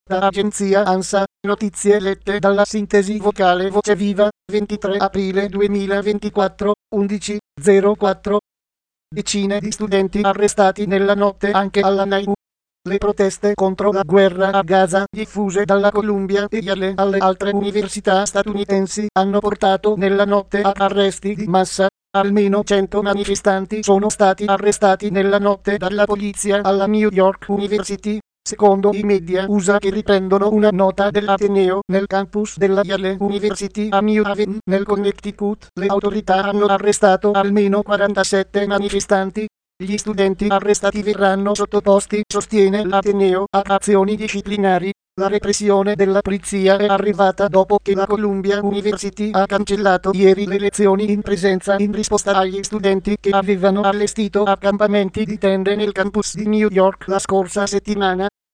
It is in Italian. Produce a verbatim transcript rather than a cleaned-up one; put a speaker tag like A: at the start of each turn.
A: Da agenzia ANSA, notizie lette dalla sintesi vocale Voce Viva, ventitré aprile duemilaventiquattro, undici e zero quattro. Decine di studenti arrestati nella notte anche alla N A I U. Le proteste contro la guerra a Gaza, diffuse dalla Columbia e Yale alle altre università statunitensi, hanno portato nella notte ad arresti di massa. Almeno cento manifestanti sono stati arrestati nella notte dalla polizia alla New York University. Secondo i media U S A che riprendono una nota dell'Ateneo nel campus della Yale University a New Haven, nel Connecticut, le autorità hanno arrestato almeno quarantasette manifestanti. Gli studenti arrestati verranno sottoposti, sostiene l'Ateneo, ad azioni disciplinari. La repressione della polizia è arrivata dopo che la Columbia University ha cancellato ieri le lezioni in presenza in risposta agli studenti che avevano allestito accampamenti di tende nel campus di New York la scorsa settimana.